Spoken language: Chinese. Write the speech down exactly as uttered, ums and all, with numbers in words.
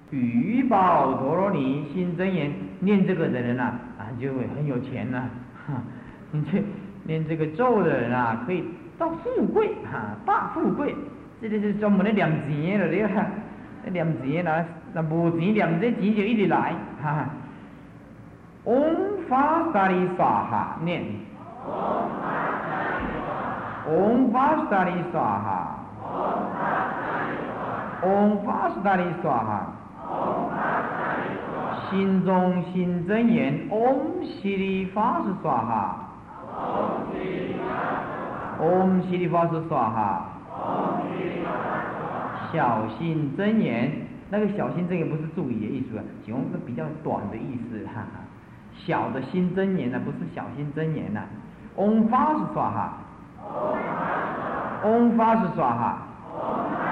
语宝陀罗尼心真言，念这个的人啊，啊就会很有钱呐、啊。你这念这个咒的人啊，可以到富贵哈，大富贵。这个是专门的念钱的了，对念钱啦，那无钱念这钱就一直来哈。嗡发萨利娑哈念。嗡发萨利娑哈。嗡发萨利娑哈。心中心真言，嗡悉利法师娑哈。嗡悉利法师娑哈。小心真言，那个小心真言不是注意的意思啊，形容是比较短的意思哈哈。小的心真言呢，不是小心真言呐。嗡发是娑哈。嗡发是娑哈。